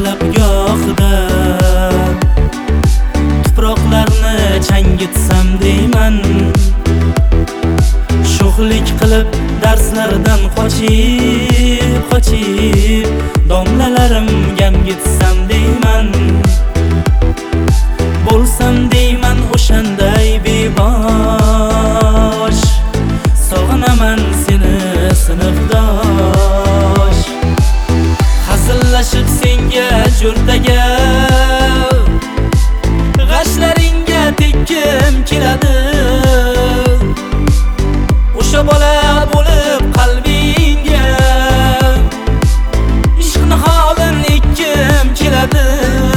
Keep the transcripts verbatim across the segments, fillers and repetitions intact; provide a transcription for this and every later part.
qilib gohida tuproqlarni changitsam deyman. Sho'xlik qilib darslardan qochib qochib domlalarim gangitsam deyman. Bo'lsam deyman o'shanday bebosh, sog'inaman seni sinfdosh. Hazillashib senga jo'rtaga g'ashlaringga tekkim keladi. O'sha bola bo'lib qalbingga ishqni holin ekkim keladi.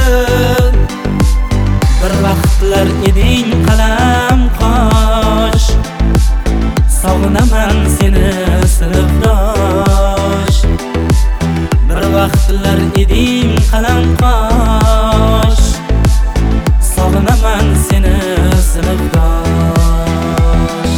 Bir vaqtlar eding qalam qosh, sog'inaman seni sinfdosh. Bir vaqtlar eding qalam qosh, sog'inaman seni sinfdosh.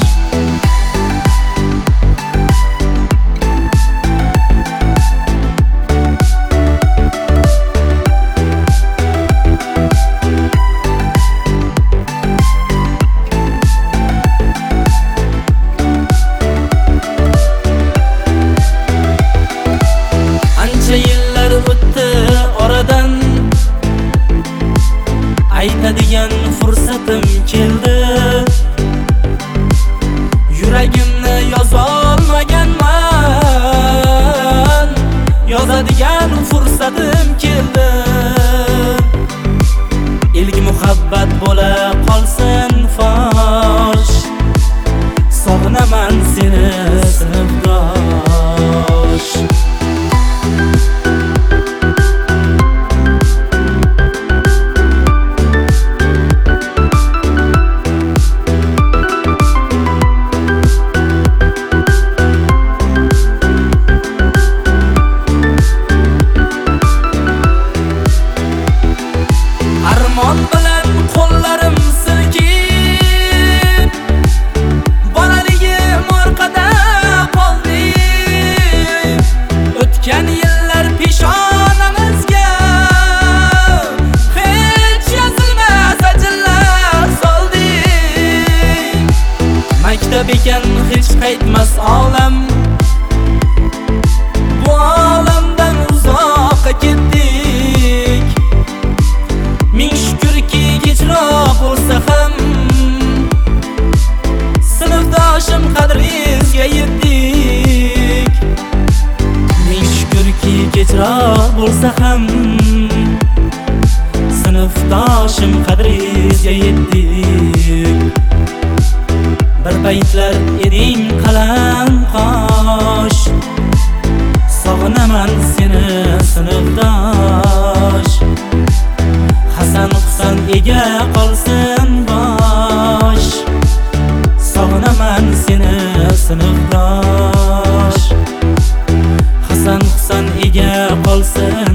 Yillar o'tdi oradan, aytadigan fursatim keldi. Yuragimni yozolmaganman, yozadigan fursatim keldi. Ilk muhabbat bo'la qolsin fosh, sog'inaman seni sinfdosh. Armon bilan qo'llarim silkib, bolaligim orqada qoldi. O'tgan yillar peshonamizga hech yozilmas ajinlar soldi. Maktab ekan hech qaytmas olam, bu olamdan uzoqqa ketdik. Ming shukrki kechroq bo'lsa ham sinfdoshim qadringizga yetdik. Ming shukrki kechroq bo'lsa ham sinfdoshim qadringizga yetdik. Bir paytlar eding qalam qosh, sog'inaman seni sinfdosh. Hasan Husan ega qolsin bosh, sog'inaman seni sinfdosh. Hasan Husan ega qolsin